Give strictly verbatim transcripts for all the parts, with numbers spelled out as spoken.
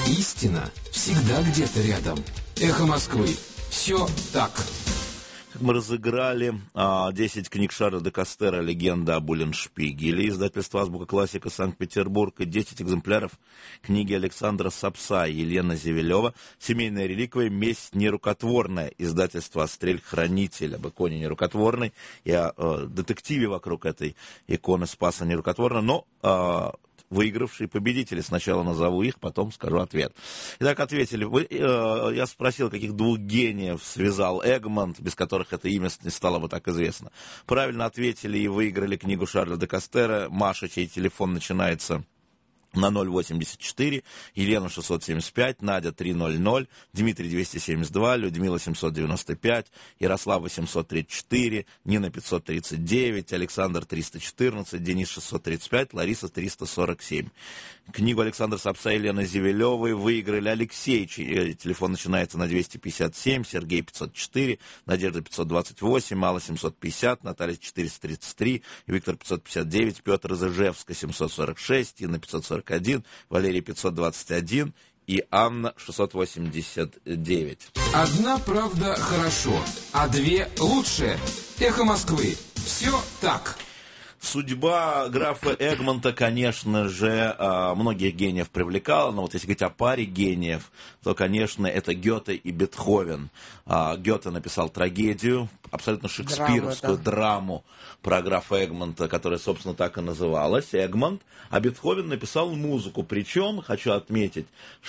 Истина всегда где-то рядом. Эхо Москвы. Все так. Мы разыграли а, десять книг Шарля де Кастера «Легенда об Улленшпигеле», издательство «Азбука Классика», Санкт-Петербург, и десять экземпляров книги Александра Сапса и Елены Зевелева «Семейная реликвия. Месть нерукотворная», издательство «Острель-хранитель», об иконе нерукотворной и о, о детективе вокруг этой иконы Спаса нерукотворной, но... А, выигравшие победители. Сначала назову их, потом скажу ответ. Итак, ответили. Вы, э, я спросил, каких двух гениев связал Эгмонт, без которых это имя не стало бы так известно. Правильно ответили и выиграли книгу Шарля де Кастера. Маша, чей телефон начинается на ноль восемьдесят четыре, Елена шестьсот семьдесят пять, Надя триста, Дмитрий двести семьдесят два, Людмила семьсот девяносто пять, Ярослав восемьсот тридцать четыре, Нина пятьсот тридцать девять, Александр триста четырнадцать, Денис шестьсот тридцать пять, Лариса триста сорок семь. Книгу Александра Сапса и Елены Зевелевой выиграли Алексей, чей телефон начинается на двести пятьдесят семь, Сергей пятьсот четыре, Надежда пятьсот двадцать восемь, Алла семьсот пятьдесят, Наталья четыреста тридцать три, Виктор пятьсот пятьдесят девять, Петр из Ижевска семьсот сорок шесть, Инна пятьсот сорок один, Валерий пятьсот двадцать один и Анна шестьсот восемьдесят девять. Одна правда хорошо, а две лучше. Эхо Москвы. Все так. Судьба графа Эгмонта, конечно же, многих гениев привлекала, но вот если говорить о паре гениев, то, конечно, это Гёте и Бетховен. Гёте написал трагедию, абсолютно шекспировскую Драма, да. драму про графа Эгмонта, которая, собственно, так и называлась, Эгмонт, а Бетховен написал музыку. Причем, хочу отметить,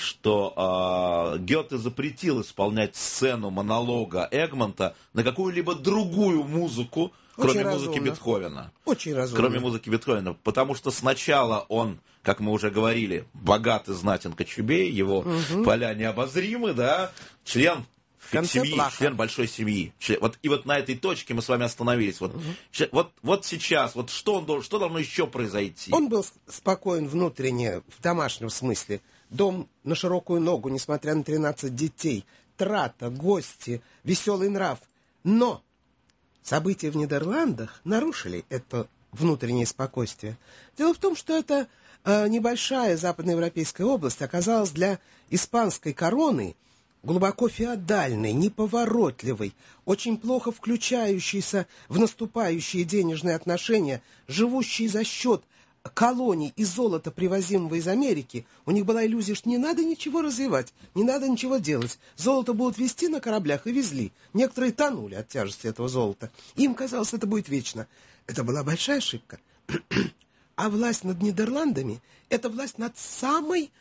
что Гёте запретил исполнять сцену монолога Эгмонта на какую-либо другую музыку, кроме Очень музыки разумно. Бетховена. Очень разумно. Кроме музыки Бетховена. Потому что сначала он, как мы уже говорили, богат и знатен Кочубей, его Угу. поля необозримы, да, член семьи, плаха. член большой семьи. Член, вот, и вот на этой точке мы с вами остановились. Вот, Угу. член, вот, вот сейчас, вот что, он должен, что должно еще произойти? Он был спокоен внутренне, в домашнем смысле. Дом на широкую ногу, несмотря на тринадцать детей. Трата, гости, веселый нрав. Но события в Нидерландах нарушили это внутреннее спокойствие. Дело в том, что эта э, небольшая западноевропейская область оказалась для испанской короны глубоко феодальной, неповоротливой, очень плохо включающейся в наступающие денежные отношения, живущей за счет колоний и золота, привозимого из Америки. У них была иллюзия, что не надо ничего развивать, не надо ничего делать. Золото будут везти на кораблях, и везли. Некоторые тонули от тяжести этого золота. Им казалось, это будет вечно. Это была большая ошибка. А власть над Нидерландами – это власть над самой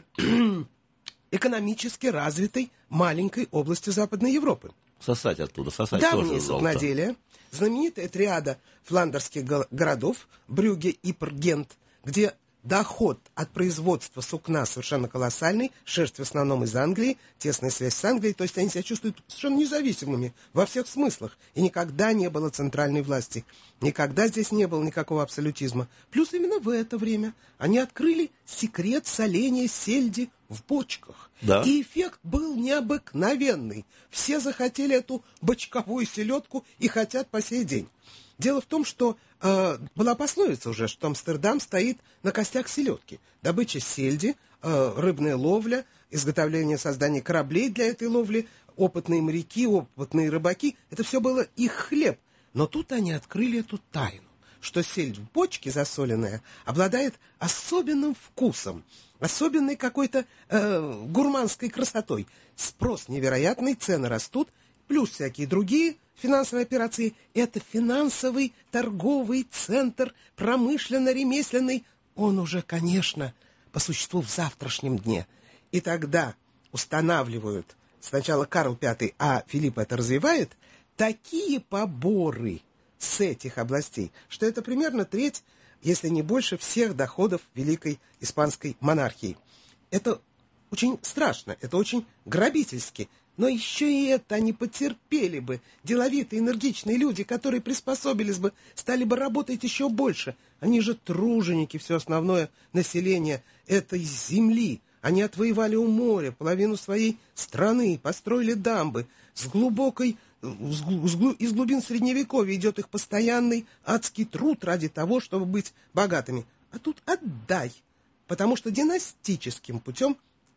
экономически развитой маленькой областью Западной Европы. Сосать оттуда, сосать Давнее тоже золото. совнаделие, знаменитая триада фландерских го- городов Брюгге, Ипр, Гент, где доход от производства сукна совершенно колоссальный, шерсть в основном из Англии, тесная связь с Англией, то есть они себя чувствуют совершенно независимыми во всех смыслах. И никогда не было центральной власти, никогда здесь не было никакого абсолютизма. Плюс именно в это время они открыли секрет соления сельди в бочках. Да. И эффект был необыкновенный. Все захотели эту бочковую селедку и хотят по сей день. Дело в том, что э, была пословица уже, что Амстердам стоит на костях селедки. Добыча сельди, э, рыбная ловля, изготовление, создание кораблей для этой ловли, опытные моряки, опытные рыбаки. Это все было их хлеб. Но тут они открыли эту тайну, что сельдь в бочке засоленная обладает особенным вкусом, особенной какой-то э, гурманской красотой. Спрос невероятный, цены растут, плюс всякие другие финансовые операции. Это финансовый торговый центр, промышленно-ремесленный. Он уже, конечно, по существу в завтрашнем дне. И тогда устанавливают, сначала Карл Пятый, а Филипп это развивает, такие поборы с этих областей, что это примерно треть, если не больше, всех доходов великой испанской монархии. Это очень страшно, это очень грабительски. Но еще и это они потерпели бы. Деловитые, энергичные люди, которые приспособились бы, стали бы работать еще больше. Они же труженики, все основное население этой земли. Они отвоевали у моря половину своей страны, построили дамбы. С глубокой, с глу, из глубин Средневековья идет их постоянный адский труд ради того, чтобы быть богатыми. А тут отдай, потому что династическим путем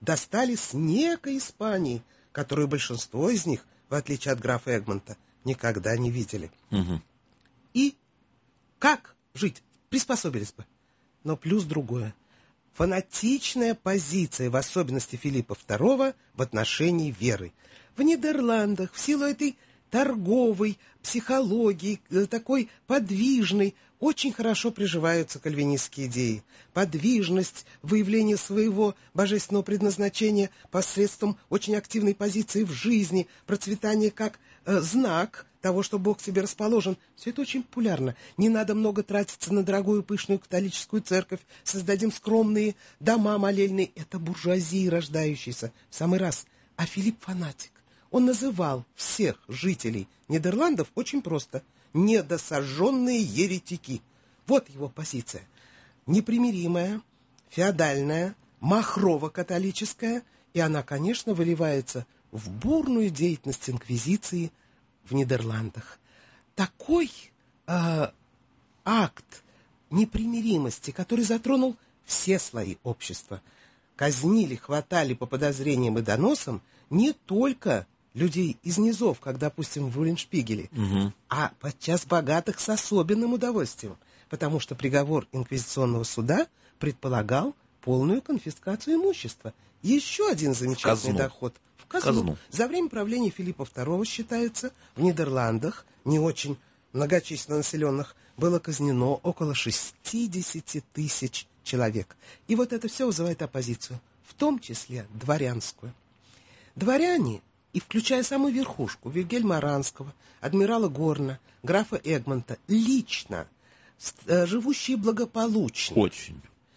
достали с некой Испании, которую большинство из них, в отличие от графа Эгмонта, никогда не видели. Угу. И как жить? Приспособились бы. Но плюс другое. Фанатичная позиция, в особенности Филиппа второго, в отношении веры. В Нидерландах, в силу этой торговой психологии, такой подвижной, очень хорошо приживаются кальвинистские идеи. Подвижность, выявление своего божественного предназначения посредством очень активной позиции в жизни, процветание как э, знак того, что Бог тебе расположен. Все это очень популярно. Не надо много тратиться на дорогую пышную католическую церковь. Создадим скромные дома молельные. Это буржуазии рождающиеся. В самый раз. А Филипп фанатик. Он называл всех жителей Нидерландов очень просто недосожженные еретики. Вот его позиция. Непримиримая, феодальная, махрово-католическая, и она, конечно, выливается в бурную деятельность инквизиции в Нидерландах. Такой э, акт непримиримости, который затронул все слои общества. Казнили, хватали по подозрениям и доносам не только людей из низов, как, допустим, в Уллиншпигеле, угу. а подчас богатых с особенным удовольствием, потому что приговор инквизиционного суда предполагал полную конфискацию имущества. Еще один замечательный доход в казну. казну. За время правления Филиппа второго, считается, в Нидерландах, не очень многочисленно населенных, было казнено около шестьдесят тысяч человек. И вот это все вызывает оппозицию, в том числе дворянскую. Дворяне, и включая самую верхушку, Вильгельма Оранского, адмирала Горна, графа Эгмонта, лично, э, живущие благополучно. Очень.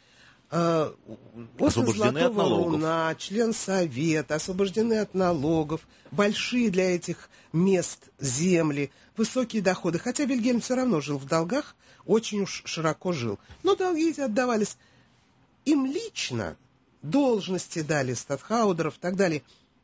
Э, освобождены от налогов. Руна, член совета, освобождены от налогов, большие для этих мест земли, высокие доходы. Хотя Вильгельм все равно жил в долгах, очень уж широко жил. Но долги эти отдавались им лично, должности дали, статхаудеров и так далее.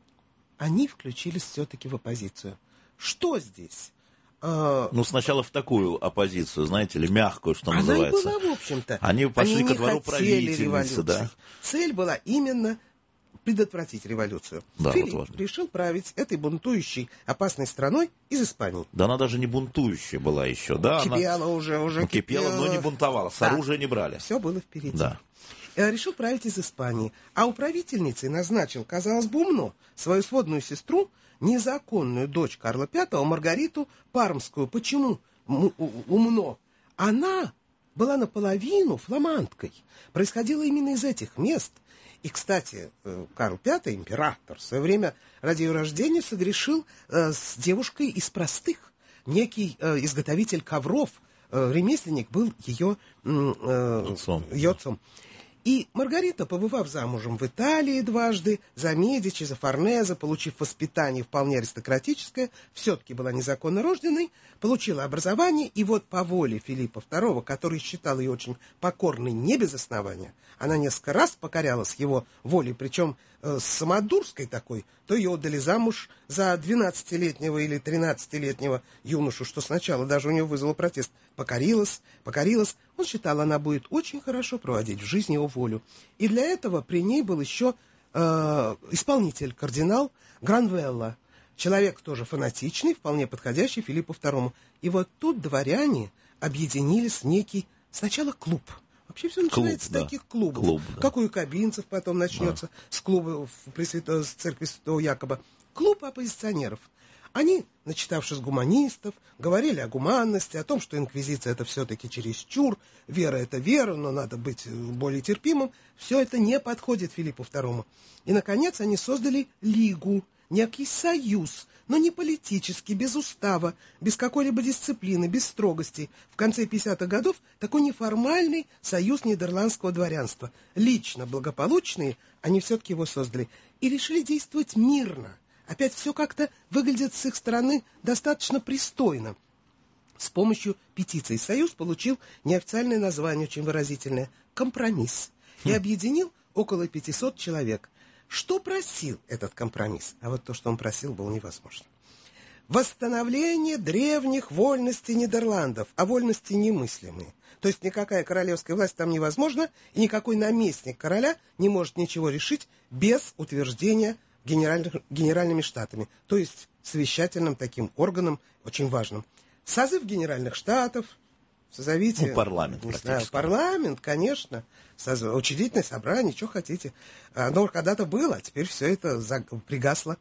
Они включились все-таки в оппозицию. Что здесь? Ну, сначала в такую оппозицию, знаете ли, мягкую, что Она называется. Она и была, в общем-то. Они пошли Они ко двору правительницы, да? Цель была именно предотвратить революцию. Да, Филипп вот решил править этой бунтующей, опасной страной из Испании. Да она даже не бунтующая была еще, да? Кипела она... уже, уже ну, кипела. Кипела, но не бунтовала, с да. оружия не брали. Все было впереди. Да. Решил править из Испании. А управительницей назначил, казалось бы, умно, свою сводную сестру, незаконную дочь Карла Пятого, Маргариту Пармскую. Почему умно? Она была наполовину фламандкой. Происходило именно из этих мест. И, кстати, Карл Пятый, император, в свое время ради ее рождения согрешил э, с девушкой из простых. Некий э, изготовитель ковров, э, ремесленник, был ее, э, отцом. ее отцом. И Маргарита, побывав замужем в Италии дважды, за Медичи, за Форнезе, получив воспитание вполне аристократическое, все-таки была незаконно рожденной, получила образование, и вот по воле Филиппа второго, который считал ее очень покорной не без основания, она несколько раз покорялась его воле, причем э, с самодурской такой, то ее отдали замуж за двенадцатилетнего или тринадцатилетнего юношу, что сначала даже у него вызвало протест. Покорилась, покорилась. Он считал, она будет очень хорошо проводить в жизни его волю. И для этого при ней был еще э, исполнитель, кардинал Гранвелла. Человек тоже фанатичный, вполне подходящий Филиппу второму. И вот тут дворяне объединились в некий сначала клуб. Вообще все начинается Клуб, с таких да. клубов. Клуб, да. Как у якобинцев потом начнется, да. с клуба в Пресвято... с церкви Святого Якоба. Клуб оппозиционеров. Они, начитавшись гуманистов, говорили о гуманности, о том, что инквизиция это все-таки чересчур, вера это вера, но надо быть более терпимым. Все это не подходит Филиппу второму. И, наконец, они создали лигу, некий союз, но не политический, без устава, без какой-либо дисциплины, без строгости. В конце пятидесятых годов такой неформальный союз нидерландского дворянства. Лично благополучные они все-таки его создали и решили действовать мирно. Опять все как-то выглядит с их стороны достаточно пристойно. С помощью петиции союз получил неофициальное название, очень выразительное – «Компромисс». И объединил около пятисот человек. Что просил этот компромисс? А вот то, что он просил, было невозможно. восстановление древних вольностей Нидерландов, а вольности немыслимые. То есть никакая королевская власть там невозможна, и никакой наместник короля не может ничего решить без утверждения генеральных, генеральными штатами, то есть совещательным таким органом, очень важным. Созыв генеральных штатов, созовите... Ну, парламент, не знаю, парламент, конечно, созыв, учредительное собрание, что хотите. Оно когда-то было, а теперь все это пригасло.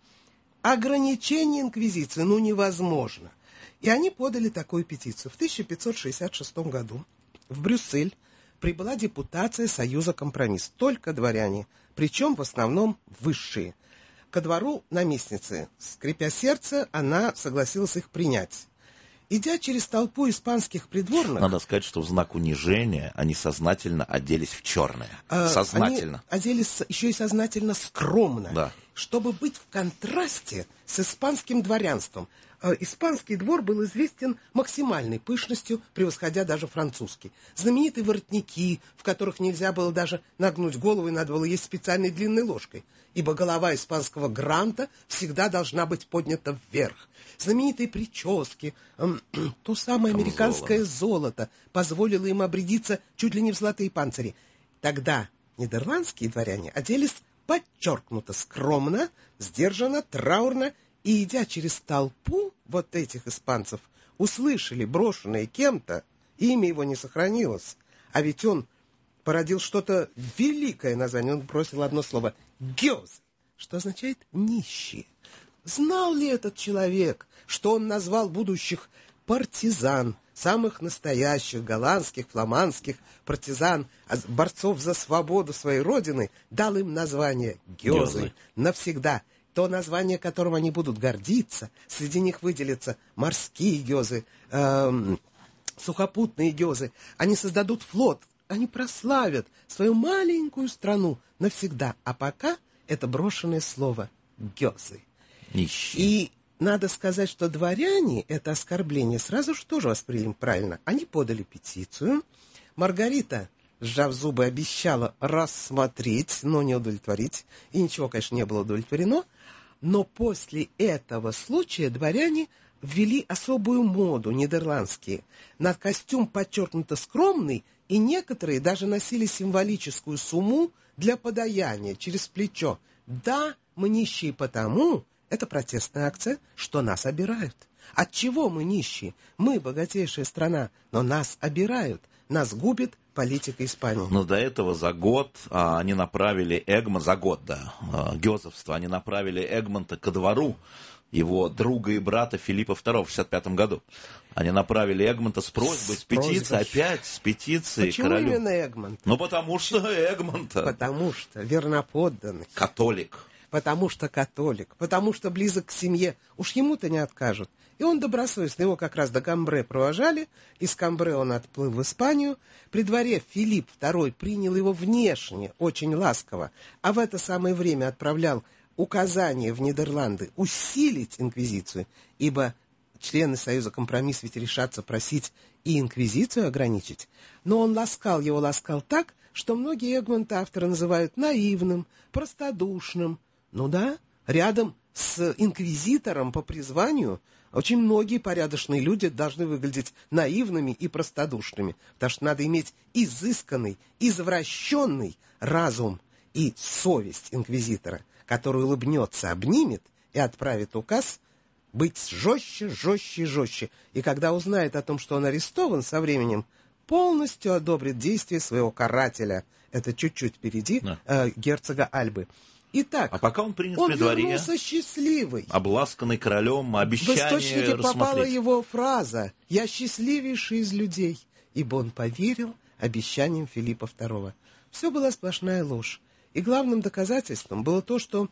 Ограничение инквизиции, ну, невозможно. И они подали такую петицию. В тысяча пятьсот шестьдесят шестом году в Брюссель прибыла депутация Союза «Компромисс». Только дворяне, причем в основном высшие. Ко двору наместницы, скрипя сердце, она согласилась их принять. Идя через толпу испанских придворных... Надо сказать, что в знак унижения они сознательно оделись в черное. А, сознательно. Они оделись еще и сознательно скромно, да. Чтобы быть в контрасте с испанским дворянством. Испанский двор был известен максимальной пышностью, превосходя даже французский. Знаменитые воротники, в которых нельзя было даже нагнуть голову, и надо было есть специальной длинной ложкой, ибо голова испанского гранта всегда должна быть поднята вверх. Знаменитые прически, эм, то самое американское золото позволило им обрядиться чуть ли не в золотые панцири. Тогда нидерландские дворяне оделись подчеркнуто скромно, сдержанно, траурно, и, идя через толпу вот этих испанцев, услышали брошенное кем-то, имя его не сохранилось, а ведь он породил что-то великое название, он бросил одно слово «гёз», что означает «нищие». Знал ли этот человек, что он назвал будущих партизан, самых настоящих голландских, фламандских партизан, борцов за свободу своей родины, дал им название «гёзы» навсегда, то название, которым они будут гордиться. Среди них выделятся морские гёзы, эм, сухопутные гёзы. Они создадут флот, они прославят свою маленькую страну навсегда. А пока это брошенное слово «гёзы». Нищие. И надо сказать, что дворяне это оскорбление сразу же тоже восприняли правильно. Они подали петицию. Маргарита, сжав зубы, обещала рассмотреть, но не удовлетворить. И ничего, конечно, не было удовлетворено. Но после этого случая дворяне ввели особую моду, нидерландские. На костюм подчеркнуто скромный, и некоторые даже носили символическую сумму для подаяния через плечо. Да, мы нищие потому, это протестная акция, что нас обирают. Отчего мы нищие? Мы богатейшая страна, но нас обирают, нас губит политика Испании. Но до этого за год а, они направили Эгмонта, за год, да, а, гёзовства, они направили Эгмонта ко двору его друга и брата Филиппа второго в шестьдесят пятом году. Они направили Эгмонта с просьбой, с, с петицией, опять с петицией Почему королю. Именно Эгмонт? Ну, потому что Эгмонта. Потому что верноподданный. Католик. Потому что католик, потому что близок к семье. Уж ему-то не откажут. И он добросовестно, его как раз до Камбре провожали. Из Камбре он отплыл в Испанию. При дворе Филипп второй принял его внешне, очень ласково, а в это самое время отправлял указание в Нидерланды усилить инквизицию, ибо члены Союза «Компромисс» ведь решатся просить и инквизицию ограничить. Но он ласкал его, ласкал так, что многие Эгмонта авторы называют наивным, простодушным. Ну да, рядом с инквизитором по призванию очень многие порядочные люди должны выглядеть наивными и простодушными, потому что надо иметь изысканный, извращенный разум и совесть инквизитора, который улыбнется, обнимет и отправит указ быть жестче, жестче и жестче. И когда узнает о том, что он арестован, со временем полностью одобрит действия своего карателя. Это чуть-чуть впереди да. э, герцога Альбы. Итак, а пока он принят он при дворе, вернулся счастливый. Обласканный королем, обещание в источнике рассмотреть. Попала его фраза «Я счастливейший из людей», ибо он поверил обещаниям Филиппа второго. Все была сплошная ложь. И главным доказательством было то, что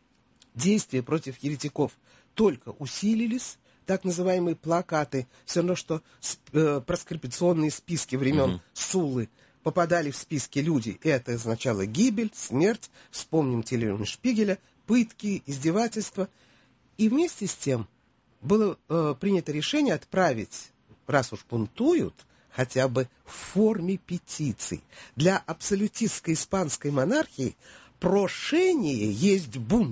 действия против еретиков только усилились, так называемые плакаты, все равно, что э, проскрипционные списки времен угу. Суллы, попадали в списки люди, и это означало гибель, смерть, вспомним телефильм Шпигеля, пытки, издевательства. И вместе с тем было э, принято решение отправить, раз уж бунтуют, хотя бы в форме петиций. Для абсолютистской испанской монархии прошение есть бунт.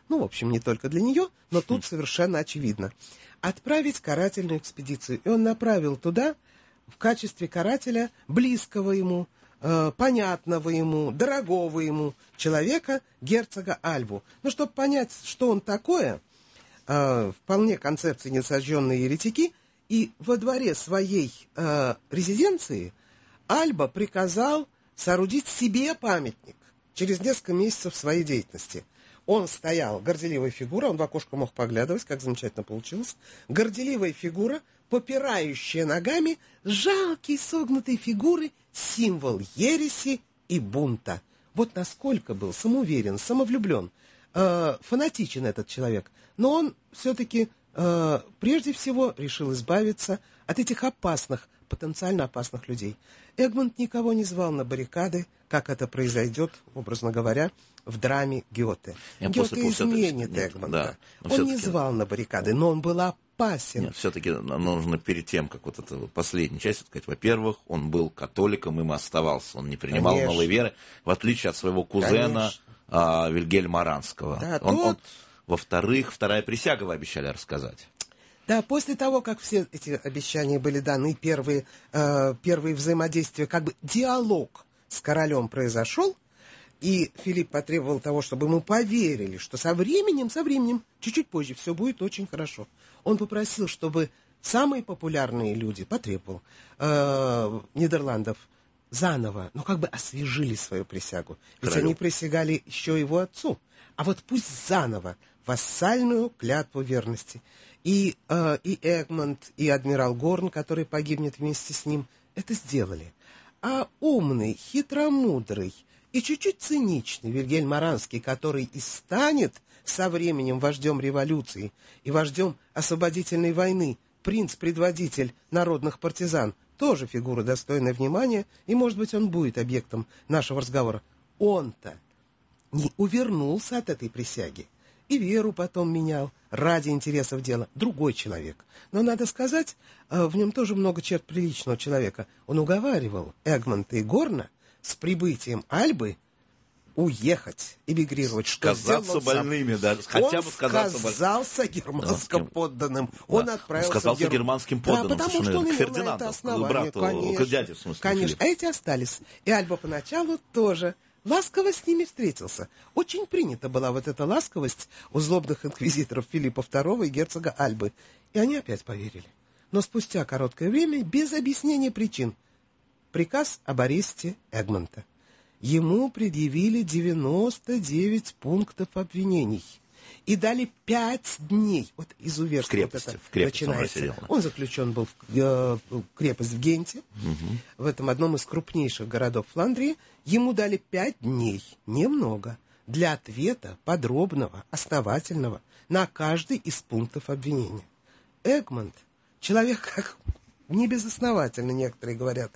ну, в общем, не только для нее, но тут совершенно очевидно, отправить карательную экспедицию. И он направил туда в качестве карателя близкого ему, э, понятного ему, дорогого ему человека, герцога Альбу. Ну, чтобы понять, что он такое, э, вполне концепции несожженные еретики, и во дворе своей э, резиденции Альба приказал соорудить себе памятник через несколько месяцев своей деятельности. Он стоял, горделивая фигура, он в окошко мог поглядывать, как замечательно получилось. Горделивая фигура, попирающая ногами жалкие согнутые фигуры, символ ереси и бунта. Вот насколько был самоуверен, самовлюблен, э, фанатичен этот человек. Но он все-таки э, прежде всего решил избавиться от этих опасных, потенциально опасных людей. Эгмонт никого не звал на баррикады, как это произойдет, образно говоря, в драме Гёте. Я Гёте изменит нет, Эгмонта. да, Он не звал на баррикады, но он был опасен. Нет, все-таки нужно перед тем, как вот эта последняя часть сказать, во-первых, он был католиком, им оставался, он не принимал Конечно. новой веры, в отличие от своего кузена а, Вильгельма Оранского. Да, он, тот... он, во-вторых, вторая присяга вы обещали рассказать. Да, после того, как все эти обещания были даны, первые, э, первые взаимодействия, как бы диалог с королем произошел, и Филипп потребовал того, чтобы ему поверили, что со временем, со временем, чуть-чуть позже, все будет очень хорошо. Он попросил, чтобы самые популярные люди, потребовал, э, Нидерландов, заново, ну как бы освежили свою присягу. Ведь Королю. они присягали еще его отцу. А вот пусть заново вассальную клятву верности. И, э, и Эгмонт, и адмирал Горн, который погибнет вместе с ним, это сделали. А умный, хитромудрый и чуть-чуть циничный Вильгельм Оранский, который и станет со временем вождем революции и вождем освободительной войны, принц-предводитель народных партизан, тоже фигура достойная внимания, и, может быть, он будет объектом нашего разговора. Он-то не увернулся от этой присяги. И веру потом менял ради интересов дела. Другой человек. Но, надо сказать, в нем тоже много черт приличного человека. Он уговаривал Эгмонта и Горна с прибытием Альбы уехать, эмигрировать. Что Сказаться больными, даже. Хотя он бы сказаться сказался германским да, подданным. Да. Он отправился он сказался в Гер... германским подданным. Да, потому что он к имел Фердинанду, на это основание. брату, конечно, к дяде, в смысле. Конечно. А эти остались. И Альба поначалу тоже ласково с ними встретился. Очень принята была вот эта ласковость у злобных инквизиторов Филиппа второго и герцога Альбы. И они опять поверили. Но спустя короткое время, без объяснения причин, приказ об аресте Эгмонта. Ему предъявили девяносто девять пунктов обвинений. И дали пять дней. Вот изуверство. В крепости, вот это в крепости начинается. Он, он заключен был в э, крепость в Генте, угу. в этом одном из крупнейших городов Фландрии. Ему дали пять дней, немного, для ответа подробного, основательного на каждый из пунктов обвинения. Эгмонт, человек, как небезосновательно некоторые говорят,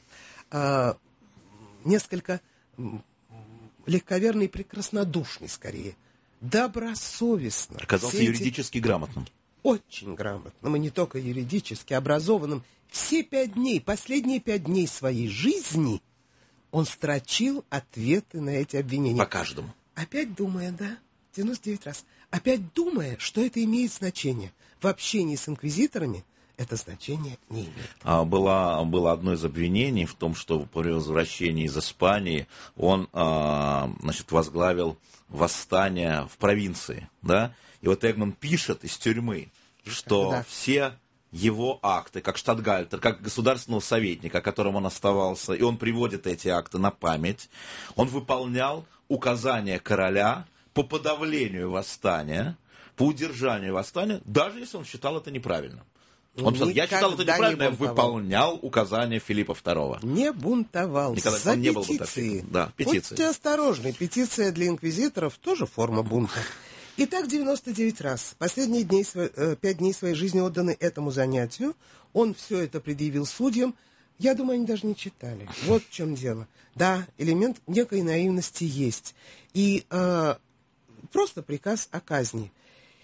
э, несколько легковерный и прекраснодушный скорее, добросовестно. Оказался все юридически эти... грамотным. Очень грамотным, и не только юридически, образованным. Все пять дней, последние пять дней своей жизни он строчил ответы на эти обвинения. По каждому. Опять думая, да, девяносто девять раз, опять думая, что это имеет значение. В общении с инквизиторами это значение не имеет. А, было, было одно из обвинений в том, что при возвращении из Испании он а, значит, возглавил восстание в провинции. Да? И вот Эгмонт пишет из тюрьмы, что да. все его акты, как штатгальтер, как государственного советника, которым он оставался, и он приводит эти акты на память, он выполнял указания короля по подавлению восстания, по удержанию восстания, даже если он считал это неправильным. Он писал, я считал это неправильно, я выполнял указания Филиппа второго. Не бунтовал. Никогда за он не был петиции. Да, петиции. Будьте осторожны, петиция для инквизиторов тоже форма бунта. Итак, девяносто девять раз. Последние дни, пять дней своей жизни отданы этому занятию. Он все это предъявил судьям. Я думаю, они даже не читали. Вот в чем дело. Да, элемент некой наивности есть. И э, просто приказ о казни.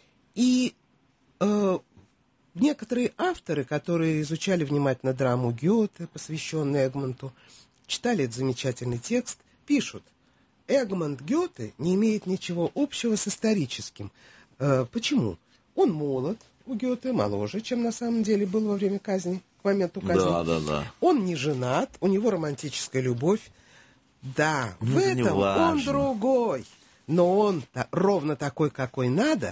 И э, некоторые авторы, которые изучали внимательно драму Гёте, посвященную Эгмонту, читали этот замечательный текст, пишут: Эгмонт Гёте не имеет ничего общего с историческим. Э, почему? Он молод, у Гёте моложе, чем на самом деле был во время казни, к моменту казни. Да, да, да. Он не женат, у него романтическая любовь. Да, Ну, в это не этом он важно. другой. Но он та- ровно такой, какой надо,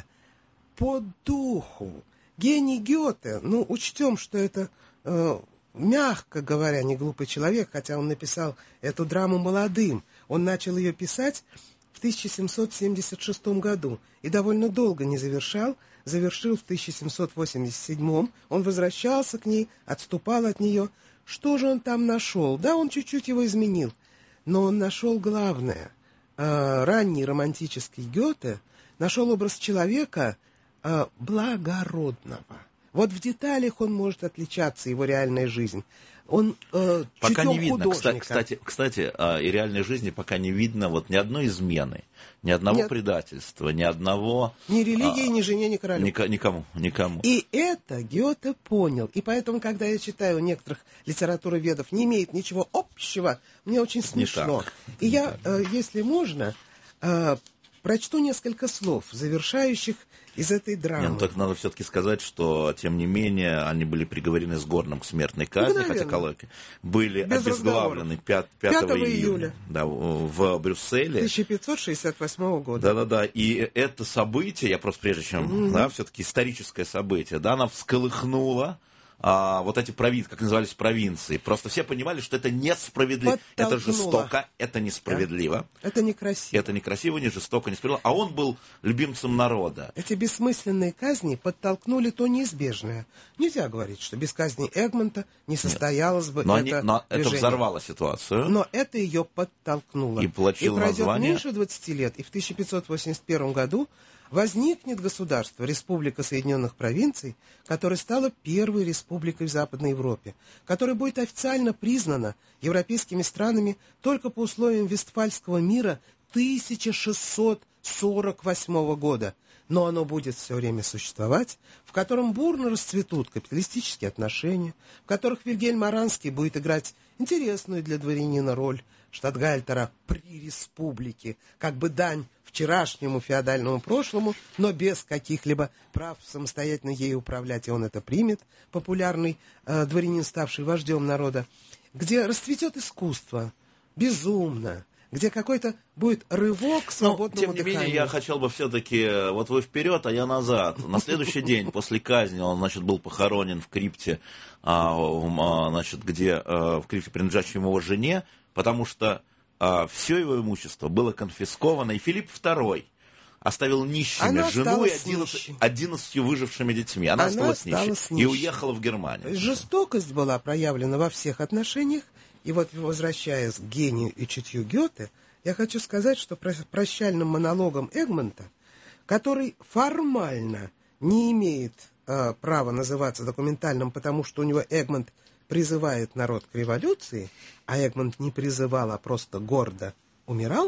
по духу. Гений Гёте, ну, учтем, что это, э, мягко говоря, не глупый человек, хотя он написал эту драму молодым. Он начал ее писать в тысяча семьсот семьдесят шестом году и довольно долго не завершал. Завершил в тысяча семьсот восемьдесят седьмом. Он возвращался к ней, отступал от нее. Что же он там нашел? Да, он чуть-чуть его изменил. Но он нашел главное. Э, ранний романтический Гёте нашел образ человека э, благородного. Вот в деталях он может отличаться, его реальная жизнь. Он э, Пока чутьем не видно, кстати, художника. кстати, кстати, а, и реальной жизни пока не видно вот ни одной измены, ни одного Нет. предательства, ни одного... Ни религии, а, ни жене, ни королю. ника- никому, никому. И это Гёте понял. И поэтому, когда я читаю некоторых литературоведов, не имеет ничего общего, мне очень смешно. так. И я, э, если можно, э, прочту несколько слов, завершающих из этой драмы. Не, ну так надо все-таки сказать, что, тем не менее, они были приговорены с Горным к смертной казни, Мгновенно. хотя коллеги были Без обезглавлены пятого пятого июля, июля. Да, в Брюсселе. тысяча пятьсот шестьдесят восьмого года. Да-да-да, и это событие, я просто прежде чем, mm-hmm. да, все-таки историческое событие, да, оно всколыхнуло а, вот эти провинции, как назывались провинции. Просто все понимали, что это несправедливо, это жестоко, это несправедливо. Да. Это некрасиво. Это некрасиво, не жестоко, не справедливо. А он был любимцем народа. Эти бессмысленные казни подтолкнули то неизбежное. Нельзя говорить, что без казни Эгмонта не состоялось бы но это они, но это движение. взорвало ситуацию. Но это ее подтолкнуло. И получило и пройдет название... меньше двадцати лет, и в тысяча пятьсот восемьдесят первом году возникнет государство, Республика Соединенных Провинций, которая стала первой республикой в Западной Европе, которая будет официально признана европейскими странами только по условиям Вестфальского мира тысяча шестьсот сорок восьмого года. Но оно будет все время существовать, в котором бурно расцветут капиталистические отношения, в которых Вильгельм Оранский будет играть интересную для дворянина роль штатгальтера при республике, как бы дань вчерашнему феодальному прошлому, но без каких-либо прав самостоятельно ею управлять, и он это примет, популярный э, дворянин, ставший вождем народа, где расцветет искусство, безумно, где какой-то будет рывок к свободному Но, тем не дыханию. менее, я хотел бы все-таки, вот вы вперед, а я назад. На следующий день после казни он, значит, был похоронен в крипте, а, а, значит, где, а, в крипте, принадлежащей его жене, потому что а, все его имущество было конфисковано, и Филипп второй оставил нищими Она жену и осталась одиннадцатью выжившими детьми. Она, Она осталась, осталась нищей и нищей. уехала в Германию. Жестокость была проявлена во всех отношениях. И вот, возвращаясь к гению и чутью Гёте, я хочу сказать, что прощальным монологом Эгмонта, который формально не имеет э, права называться документальным, потому что у него Эгмонт призывает народ к революции, а Эгмонт не призывал, а просто гордо умирал,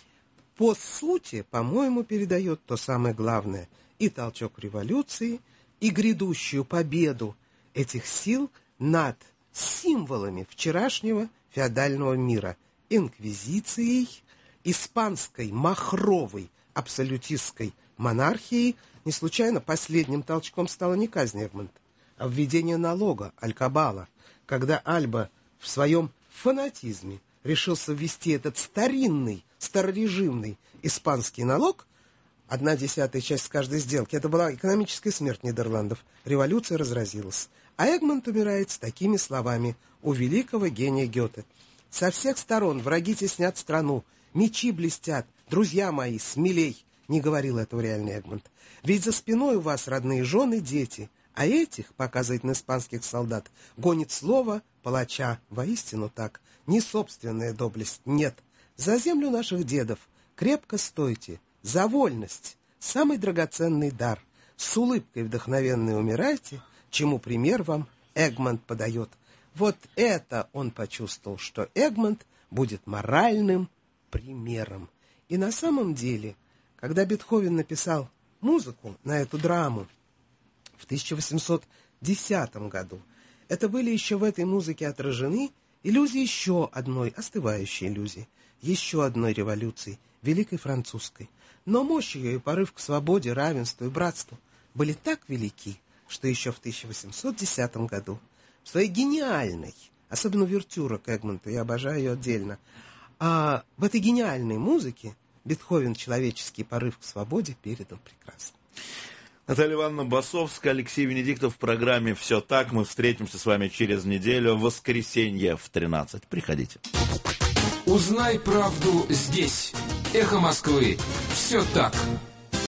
по сути, по-моему, передает то самое главное: и толчок к революции, и грядущую победу этих сил над символами вчерашнего феодального мира, инквизицией, испанской махровой абсолютистской монархией. Не случайно последним толчком стала не казнь Эгмонта, а введение налога, алькабала, когда Альба в своем фанатизме решился ввести этот старинный, старорежимный испанский налог, одна десятая часть с каждой сделки. Это была экономическая смерть Нидерландов. Революция разразилась. А Эгмонт умирает с такими словами у великого гения Гёте: «Со всех сторон враги теснят страну, мечи блестят, друзья мои, смелей!» Не говорил этого реальный Эгмонт. «Ведь за спиной у вас родные жены, дети, а этих, показывает на испанских солдат, гонит слово палача. Воистину так, ни собственная доблесть, нет. За землю наших дедов крепко стойте, за вольность, самый драгоценный дар. С улыбкой вдохновенной умирайте, чему пример вам Эгмонт подает». Вот это он почувствовал, что Эгмонт будет моральным примером. И на самом деле, когда Бетховен написал музыку на эту драму в тысяча восемьсот десятом году, это были еще в этой музыке отражены иллюзии еще одной остывающей иллюзии. еще одной революцией, Великой Французской. Но мощь ее и порыв к свободе, равенству и братству были так велики, что еще в тысяча восемьсот десятом году в своей гениальной, особенно увертюра к Эгмонту, я обожаю ее отдельно, а в этой гениальной музыке Бетховен «Человеческий порыв к свободе» передан прекрасно. Наталья Ивановна Басовская, Алексей Венедиктов в программе «Все так». Мы встретимся с вами через неделю, в воскресенье в тринадцать. Приходите. Узнай правду здесь. Эхо Москвы. Все так.